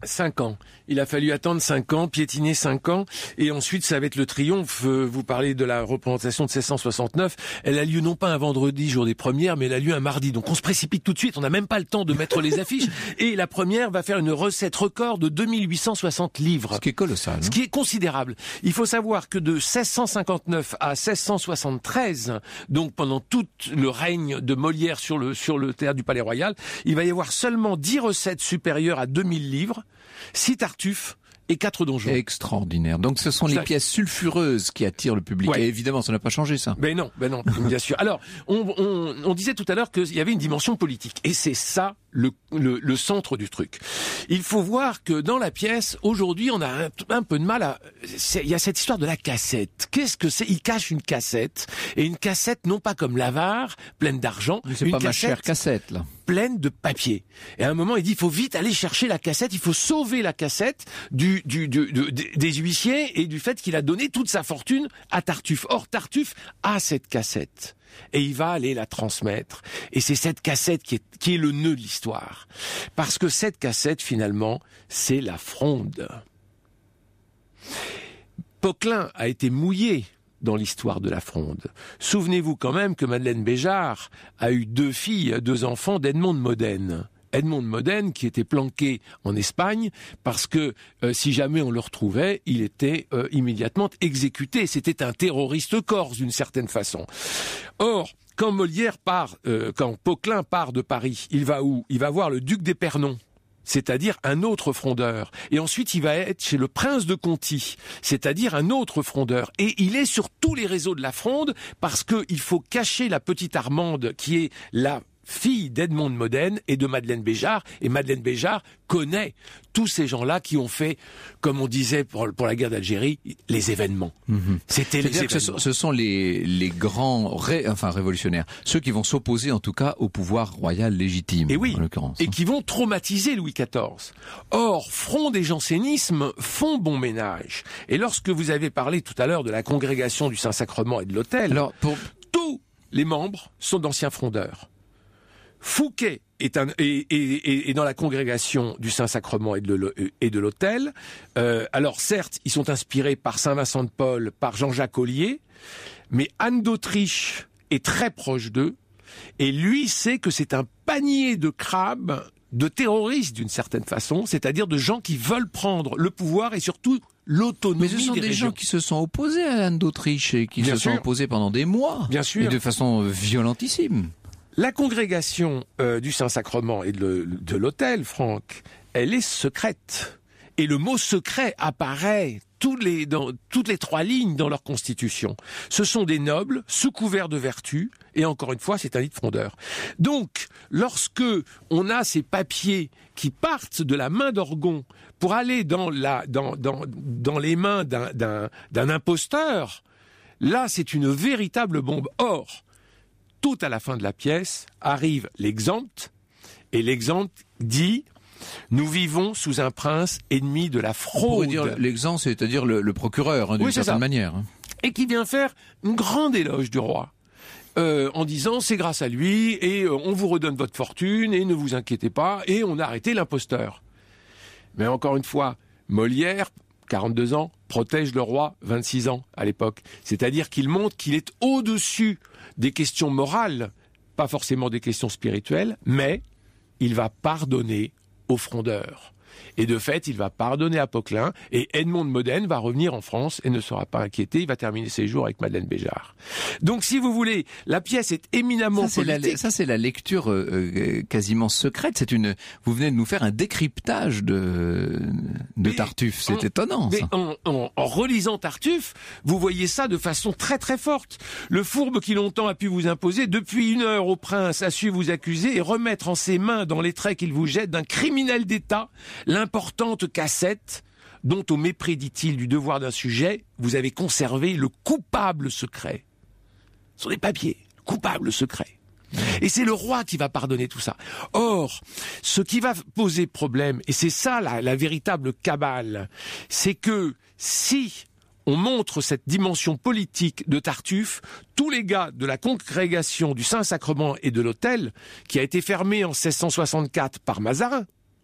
Cinq ans. Il a fallu attendre cinq ans, piétiner cinq ans, et ensuite ça va être le triomphe. Vous parlez de la représentation de seize cent soixante-neuf. Elle a lieu non pas un vendredi, jour des premières, mais elle a lieu un mardi. Donc on se précipite tout de suite, on n'a même pas le temps de mettre les affiches. Et la première va faire une recette record de deux mille huit cent soixante livres. Ce qui est colossal. Ce qui est considérable. Il faut savoir que de seize cent cinquante-neuf à seize cent soixante-treize, donc pendant tout le règne de Molière sur le, sur le théâtre du Palais Royal, il va y avoir seulement dix recettes supérieures à deux mille livres. Six Tartuffes et quatre donjons. Extraordinaire. Donc ce sont les ça... pièces sulfureuses qui attirent le public. Ouais. Et évidemment, ça n'a pas changé ça. Ben non, ben non, bien sûr. Alors, on, on, on disait tout à l'heure qu'il y avait une dimension politique. Et c'est ça le, le, le centre du truc. Il faut voir que dans la pièce, aujourd'hui, on a un, un peu de mal à... Il y a cette histoire de la cassette. Qu'est-ce que c'est ? Il cache une cassette. Et une cassette, non pas comme l'avare, pleine d'argent. Mais c'est une pas cassette, ma chère cassette, là. Pleine de papier. Et à un moment, il dit, il faut vite aller chercher la cassette, il faut sauver la cassette du, du, du, du, des huissiers et du fait qu'il a donné toute sa fortune à Tartuffe. Or, Tartuffe a cette cassette. Et il va aller la transmettre. Et c'est cette cassette qui est, qui est le nœud de l'histoire. Parce que cette cassette, finalement, c'est la Fronde. Poquelin a été mouillé dans l'histoire de la Fronde. Souvenez-vous quand même que Madeleine Béjart a eu deux filles, deux enfants d'Edmond de Modène. Edmond de Modène qui était planqué en Espagne parce que euh, si jamais on le retrouvait, il était euh, immédiatement exécuté. C'était un terroriste corse d'une certaine façon. Or, quand Molière part, euh, quand Poquelin part de Paris, il va où ? Il va voir le duc d'Épernon, c'est-à-dire un autre frondeur. Et ensuite, il va être chez le prince de Conti, c'est-à-dire un autre frondeur. Et il est sur tous les réseaux de la Fronde parce qu'il faut cacher la petite Armande qui est la fille d'Edmond de Modène et de Madeleine Béjart. Et Madeleine Béjart connaît tous ces gens-là qui ont fait, comme on disait pour, pour la guerre d'Algérie, les événements. Mmh. C'était les événements. Que ce, ce sont les, les grands ré, enfin, révolutionnaires, ceux qui vont s'opposer en tout cas au pouvoir royal légitime, et oui, en l'occurrence. Et qui vont traumatiser Louis quatorze. Or, Fronde et jansénisme font bon ménage. Et lorsque vous avez parlé tout à l'heure de la congrégation du Saint-Sacrement et de l'Autel, alors pour... tous les membres sont d'anciens frondeurs. Fouquet est, un, est, est, est dans la congrégation du Saint-Sacrement et de l'Autel. Euh, alors certes, ils sont inspirés par Saint Vincent de Paul, par Jean-Jacques Ollier, mais Anne d'Autriche est très proche d'eux, et lui sait que c'est un panier de crabes, de terroristes d'une certaine façon, c'est-à-dire de gens qui veulent prendre le pouvoir et surtout l'autonomie des régions. Mais ce sont des gens qui se sont opposés à Anne d'Autriche et qui Bien se sûr. sont opposés pendant des mois, Bien sûr. Et de façon violentissime. La congrégation euh, du Saint-Sacrement et de, de l'Autel, Franck, elle est secrète. Et le mot secret apparaît tous les, dans, toutes les trois lignes dans leur constitution. Ce sont des nobles, sous couvert de vertu, et encore une fois, c'est un lit de frondeur. Donc, lorsque on a ces papiers qui partent de la main d'Orgon pour aller dans, la, dans, dans, dans les mains d'un, d'un, d'un imposteur, là, c'est une véritable bombe. Or, tout à la fin de la pièce, arrive l'exempt, et l'exempt dit « Nous vivons sous un prince ennemi de la fraude. » dire l'exempt, c'est-à-dire le, le procureur, hein, d'une oui, certaine manière. Hein. Et qui vient faire une grande éloge du roi, euh, en disant « C'est grâce à lui, et euh, on vous redonne votre fortune, et ne vous inquiétez pas, et on a arrêté l'imposteur. » Mais encore une fois, Molière, quarante-deux ans, protège le roi, vingt-six ans à l'époque. C'est-à-dire qu'il montre qu'il est au-dessus des questions morales, pas forcément des questions spirituelles, mais il va pardonner aux frondeurs. Et de fait, il va pardonner à Poquelin, et Edmond de Modène va revenir en France et ne sera pas inquiété, il va terminer ses jours avec Madeleine Béjart. Donc si vous voulez, la pièce est éminemment ça, politique. C'est la, ça c'est la lecture euh, quasiment secrète, c'est une, vous venez de nous faire un décryptage de, de Tartuffe, c'est en, étonnant mais ça. En, en, en relisant Tartuffe, vous voyez ça de façon très très forte. Le fourbe qui longtemps a pu vous imposer, depuis une heure au prince a su vous accuser et remettre en ses mains dans les traits qu'il vous jette d'un criminel d'État, l'importante cassette dont, au mépris, dit-il, du devoir d'un sujet, vous avez conservé le coupable secret. Ce sont des papiers, le coupable secret. Et c'est le roi qui va pardonner tout ça. Or, ce qui va poser problème, et c'est ça la, la véritable cabale, c'est que si on montre cette dimension politique de Tartuffe, tous les gars de la congrégation du Saint-Sacrement et de l'Autel, qui a été fermée en seize cent soixante-quatre par Mazarin,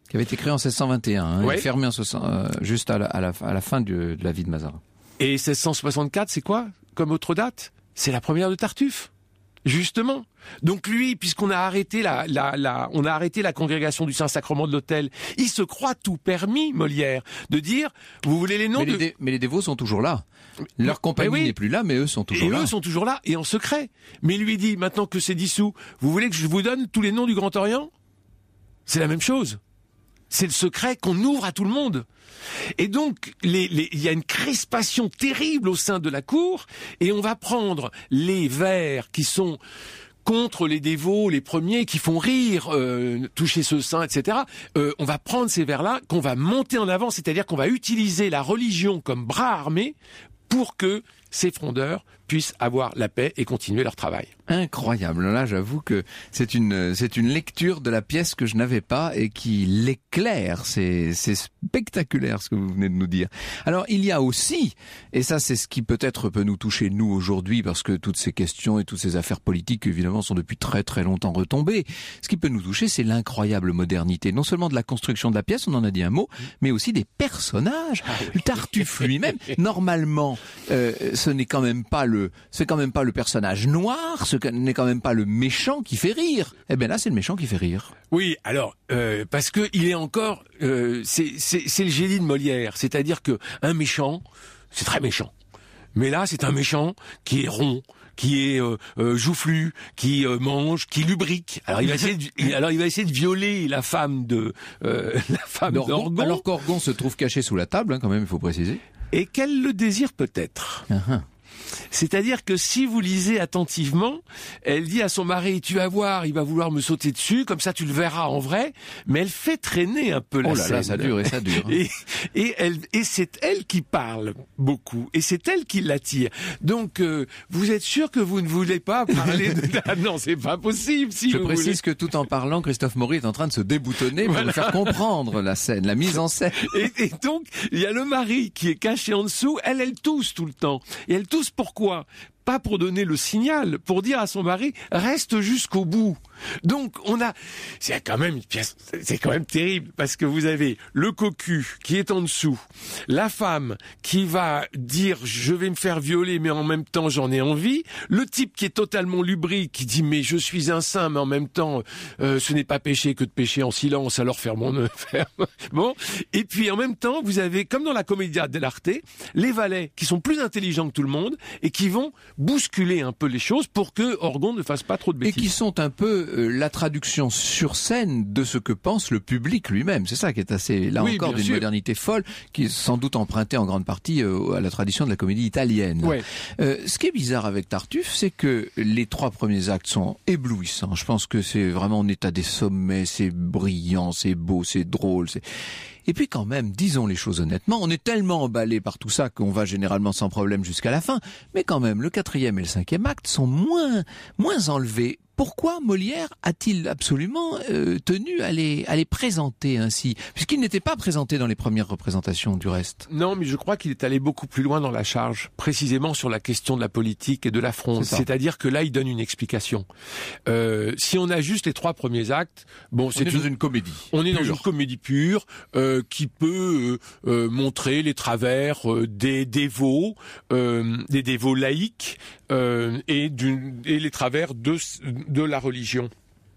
Qui avait été créé en seize cent vingt et un, hein, Ouais. et fermé en soixante, euh, juste à la, à la, à la fin de, de la vie de Mazarin. Et seize cent soixante-quatre, c'est quoi comme autre date? C'est la première de Tartuffe, justement. Donc lui, puisqu'on a arrêté la, la, la, on a arrêté la congrégation du Saint-Sacrement de l'Autel, il se croit tout permis, Molière, de dire, vous voulez les noms Mais, de... les dé- mais les dévots sont toujours là. Leur compagnie oui. n'est plus là, mais eux sont toujours Et là. eux sont toujours là, et en secret. Mais lui dit, maintenant que c'est dissous, vous voulez que je vous donne tous les noms du Grand Orient? C'est la même chose. C'est le secret qu'on ouvre à tout le monde. Et donc, les, les, il y a une crispation terrible au sein de la cour, et on va prendre les vers qui sont contre les dévots, les premiers, qui font rire, euh, toucher ce saint, et cetera. Euh, on va prendre ces vers-là, qu'on va monter en avant, c'est-à-dire qu'on va utiliser la religion comme bras armé pour que ces frondeurs puissent avoir la paix et continuer leur travail. Incroyable. Là, j'avoue que c'est une, c'est une lecture de la pièce que je n'avais pas et qui l'éclaire. C'est, c'est spectaculaire ce que vous venez de nous dire. Alors, il y a aussi, et ça, c'est ce qui peut-être peut nous toucher nous aujourd'hui, parce que toutes ces questions et toutes ces affaires politiques, évidemment, sont depuis très très longtemps retombées. Ce qui peut nous toucher, c'est l'incroyable modernité. Non seulement de la construction de la pièce, on en a dit un mot, mais aussi des personnages. Ah oui. Tartuffe lui-même, normalement, euh, ce n'est quand même pas le, c'est quand même pas le personnage noir, ce n'est quand même pas le méchant qui fait rire. Eh bien là, c'est le méchant qui fait rire. Oui, alors euh, parce que il est encore, euh, c'est, c'est, c'est le génie de Molière, c'est-à-dire que un méchant, c'est très méchant. Mais là, c'est un méchant qui est rond, qui est euh, euh, joufflu, qui euh, mange, qui lubrique. Alors il va essayer, de, alors il va essayer de violer la femme de euh, la femme D'Orgon, d'Orgon, alors qu'Orgon se trouve caché sous la table, hein, quand même, il faut préciser. et qu'elle le désire peut-être. Uh-huh. C'est-à-dire que si vous lisez attentivement, elle dit à son mari, tu vas voir, il va vouloir me sauter dessus, comme ça tu le verras en vrai, mais elle fait traîner un peu la Oh là scène. là, ça dure et ça dure. hein. Et, et, elle, et c'est elle qui parle beaucoup, et c'est elle qui l'attire. Donc, euh, vous êtes sûr que vous ne voulez pas parler de... Ah non, c'est pas possible, si Je vous précise voulez. que tout en parlant, Christophe Maury est en train de se déboutonner pour Voilà. nous faire comprendre la scène, la mise en scène. Et, et donc, il y a le mari qui est caché en dessous, elle, elle tousse tout le temps. Et elle tousse pourquoi ? Pas pour donner le signal, pour dire à son mari, reste jusqu'au bout. Donc, on a, c'est quand même une pièce, c'est quand même terrible, parce que vous avez le cocu qui est en dessous, la femme qui va dire, je vais me faire violer, mais en même temps, j'en ai envie, le type qui est totalement lubrique, qui dit, mais je suis un saint, mais en même temps, euh, ce n'est pas péché que de pécher en silence, alors fermons-nous, ferme. Bon. Et puis, en même temps, vous avez, comme dans la Commedia dell'arte, les valets qui sont plus intelligents que tout le monde, et qui vont bousculer un peu les choses pour que Orgon ne fasse pas trop de Et bêtises. qui sont un peu euh, la traduction sur scène de ce que pense le public lui-même. C'est ça qui est assez, là Oui, encore, bien d'une sûr. modernité folle, qui est sans doute empruntée en grande partie euh, à la tradition de la comédie italienne. Ouais. Euh, ce qui est bizarre avec Tartuffe, c'est que les trois premiers actes sont éblouissants. Je pense que c'est vraiment, on est à des sommets, c'est brillant, c'est beau, c'est drôle, c'est... Et puis quand même, disons les choses honnêtement, on est tellement emballé par tout ça qu'on va généralement sans problème jusqu'à la fin, mais quand même, le quatrième et le cinquième acte sont moins, moins enlevés. Pourquoi Molière a-t-il absolument euh, tenu à les, à les présenter ainsi, puisqu'il n'était pas présenté dans les premières représentations du reste? Non, mais je crois qu'il est allé beaucoup plus loin dans la charge, précisément sur la question de la politique et de la fronde. C'est ça. C'est-à-dire que là, il donne une explication. Euh, si on a juste les trois premiers actes, bon, c'est On est dans une comédie. On est dans pure. une comédie pure euh, qui peut euh, euh, montrer les travers euh, des dévots, euh, des dévots laïques euh, et, d'une, et les travers de, de la religion.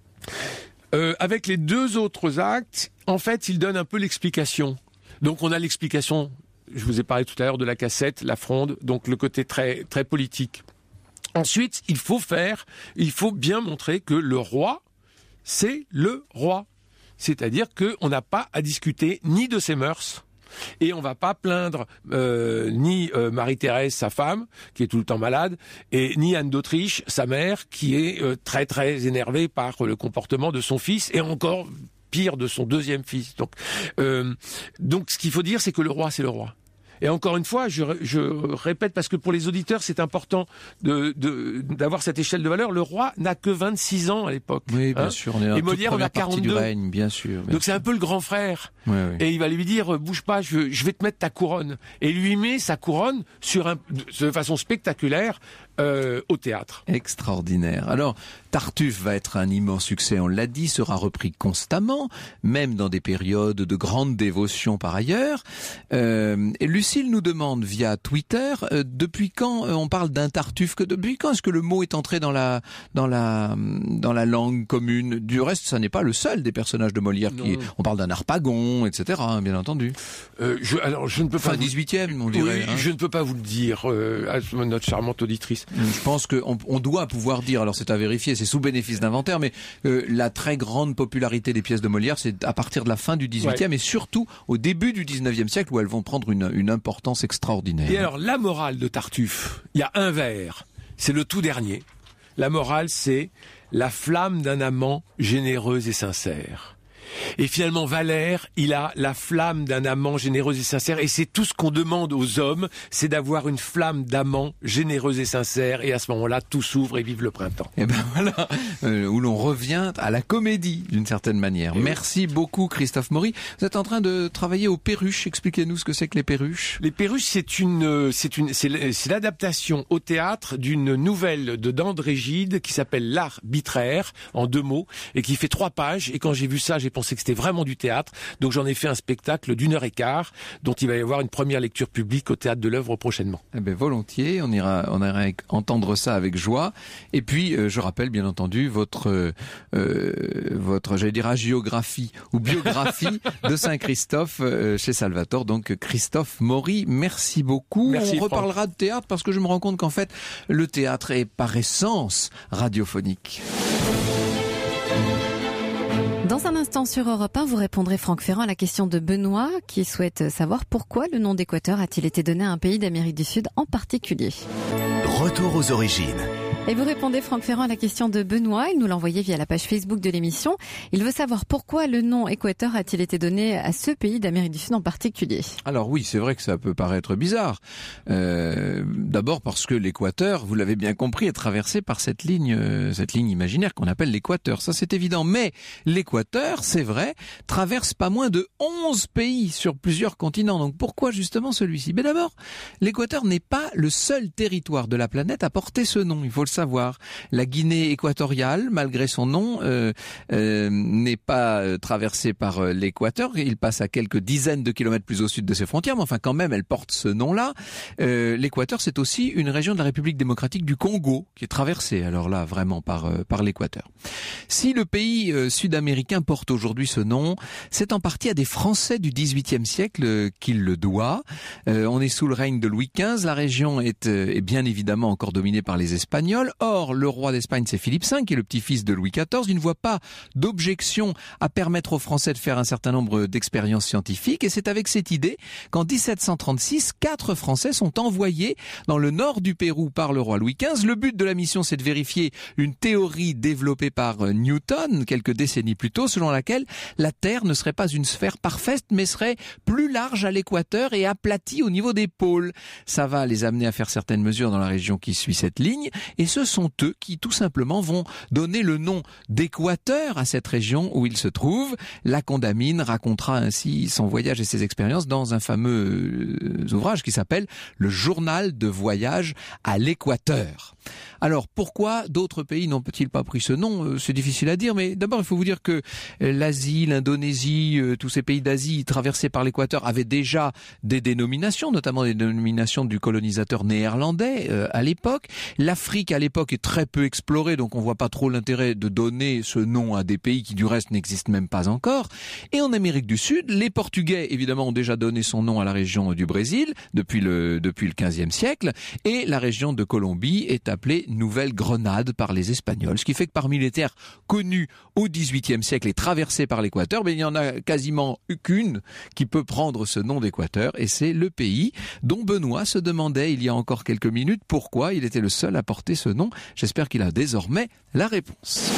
Euh, avec les deux autres actes, en fait, il donne un peu l'explication. Donc on a l'explication, je vous ai parlé tout à l'heure de la cassette, la fronde, donc le côté très, très politique. Ensuite, il faut faire, il faut bien montrer que le roi, c'est le roi. C'est-à-dire qu'on n'a pas à discuter ni de ses mœurs, et on va pas plaindre euh, ni euh, Marie-Thérèse, sa femme, qui est tout le temps malade, et ni Anne d'Autriche, sa mère, qui est euh, très très énervée par le comportement de son fils, et encore pire de son deuxième fils. Donc, euh, donc ce qu'il faut dire, c'est que le roi, c'est le roi. Et encore une fois, je, je répète, parce que pour les auditeurs, c'est important de, de, d'avoir cette échelle de valeur. Le roi n'a que vingt-six ans à l'époque. Oui, bien hein. sûr, on est dans Et la Molière, toute on a première partie du quarante-deux. règne, bien sûr. bien Donc c'est un peu le grand frère. sûr. Ouais, ouais. Et il va lui dire, bouge pas, je, je vais te mettre ta couronne. Et lui met sa couronne sur un, de façon spectaculaire euh, au théâtre. Extraordinaire. Alors, Tartuffe va être un immense succès, on l'a dit, sera repris constamment, même dans des périodes de grande dévotion par ailleurs. Euh, et Lucille nous demande via Twitter, euh, depuis quand euh, on parle d'un Tartuffe, que depuis quand est-ce que le mot est entré dans la dans la dans la langue commune? Du reste, ça n'est pas le seul des personnages de Molière qui, on parle d'un Harpagon, et cetera. Bien entendu. Euh, je, alors, je ne peux pas. Fin dix-huitième, on dirait. Oui, hein. Je ne peux pas vous le dire, euh, à notre charmante auditrice. Je pense qu'on on doit pouvoir dire, alors c'est à vérifier, c'est sous bénéfice d'inventaire, mais euh, la très grande popularité des pièces de Molière, c'est à partir de la fin du dix-huitième ouais. et surtout au début du dix-neuvième siècle où elles vont prendre une, une importance extraordinaire. Et alors, la morale de Tartuffe, il y a un vers, c'est le tout dernier. La morale, c'est la flamme d'un amant généreux et sincère. Et finalement, Valère, il a la flamme d'un amant généreux et sincère. Et c'est tout ce qu'on demande aux hommes, c'est d'avoir une flamme d'amant généreux et sincère. Et à ce moment-là, tout s'ouvre et vive le printemps. Et ben voilà, euh, où l'on revient à la comédie, d'une certaine manière. Et Merci oui. beaucoup, Christophe Maury. Vous êtes en train de travailler aux perruches. Expliquez-nous ce que c'est que les perruches. Les perruches, c'est une, c'est une, c'est l'adaptation au théâtre d'une nouvelle de d'André Gide qui s'appelle L'Arbitraire, en deux mots, et qui fait trois pages. Et quand j'ai vu ça, j'ai pensé que c'était vraiment du théâtre, donc j'en ai fait un spectacle d'une heure et quart, dont il va y avoir une première lecture publique au Théâtre de l'Œuvre prochainement. Eh ben volontiers, on ira, on ira entendre ça avec joie. Et puis, euh, je rappelle bien entendu votre, euh, votre, j'allais dire hagiographie ou biographie de Saint-Christophe euh, chez Salvatore, donc Christophe Maury. Merci beaucoup. Merci, on reparlera Franck. de théâtre parce que je me rends compte qu'en fait, le théâtre est par essence radiophonique. Dans un instant sur Europe un, vous répondrez Franck Ferrand à la question de Benoît qui souhaite savoir pourquoi le nom d'Équateur a-t-il été donné à un pays d'Amérique du Sud en particulier. Retour aux origines. Et vous répondez Franck Ferrand à la question de Benoît, il nous l'a envoyé via la page Facebook de l'émission. Il veut savoir pourquoi le nom Équateur a-t-il été donné à ce pays d'Amérique du Sud en particulier. Alors oui, c'est vrai que ça peut paraître bizarre. Euh, d'abord parce que l'Équateur, vous l'avez bien compris, est traversé par cette ligne, euh, cette ligne imaginaire qu'on appelle l'Équateur. Ça c'est évident. Mais l'Équateur, c'est vrai, traverse pas moins de onze pays sur plusieurs continents. Donc pourquoi justement celui-ci? Mais d'abord, l'Équateur n'est pas le seul territoire de la planète à porter ce nom. Il faut le savoir. La Guinée équatoriale, malgré son nom, euh, euh, n'est pas euh, traversée par euh, l'Équateur. Il passe à quelques dizaines de kilomètres plus au sud de ses frontières, mais enfin quand même, elle porte ce nom-là. Euh, L'Équateur, c'est aussi une région de la République démocratique du Congo qui est traversée, alors là, vraiment par euh, par l'Équateur. Si le pays euh, sud-américain porte aujourd'hui ce nom, c'est en partie à des Français du dix-huitième siècle euh, qu'il le doit. Euh, on est sous le règne de Louis quinze. La région est, euh, est bien évidemment encore dominée par les Espagnols. Or, le roi d'Espagne, c'est Philippe cinq, qui est le petit-fils de Louis quatorze. Il ne voit pas d'objection à permettre aux Français de faire un certain nombre d'expériences scientifiques. Et c'est avec cette idée qu'en dix-sept cent trente-six, quatre Français sont envoyés dans le nord du Pérou par le roi Louis quinze. Le but de la mission, c'est de vérifier une théorie développée par Newton quelques décennies plus tôt, selon laquelle la Terre ne serait pas une sphère parfaite, mais serait plus large à l'équateur et aplatie au niveau des pôles. Ça va les amener à faire certaines mesures dans la région qui suit cette ligne. Et ce sont eux qui, tout simplement, vont donner le nom d'Équateur à cette région où il se trouve. La Condamine racontera ainsi son voyage et ses expériences dans un fameux ouvrage qui s'appelle « Le journal de voyage à l'Équateur ». Alors, pourquoi d'autres pays n'ont-ils pas pris ce nom? C'est difficile à dire, mais d'abord, il faut vous dire que l'Asie, l'Indonésie, tous ces pays d'Asie traversés par l'Équateur avaient déjà des dénominations, notamment des dénominations du colonisateur néerlandais euh, à l'époque. L'Afrique, à l'époque, est très peu explorée, donc on voit pas trop l'intérêt de donner ce nom à des pays qui, du reste, n'existent même pas encore. Et en Amérique du Sud, les Portugais, évidemment, ont déjà donné son nom à la région du Brésil depuis le, depuis le quinzième siècle, et la région de Colombie est appelée Nouvelle-Grenade par les Espagnols, ce qui fait que parmi les terres connues au dix-huitième siècle et traversées par l'Équateur, ben, il n'y en a quasiment qu'une qui peut prendre ce nom d'Équateur, et c'est le pays dont Benoît se demandait il y a encore quelques minutes pourquoi il était le seul à porter ce nom. J'espère qu'il a désormais la réponse.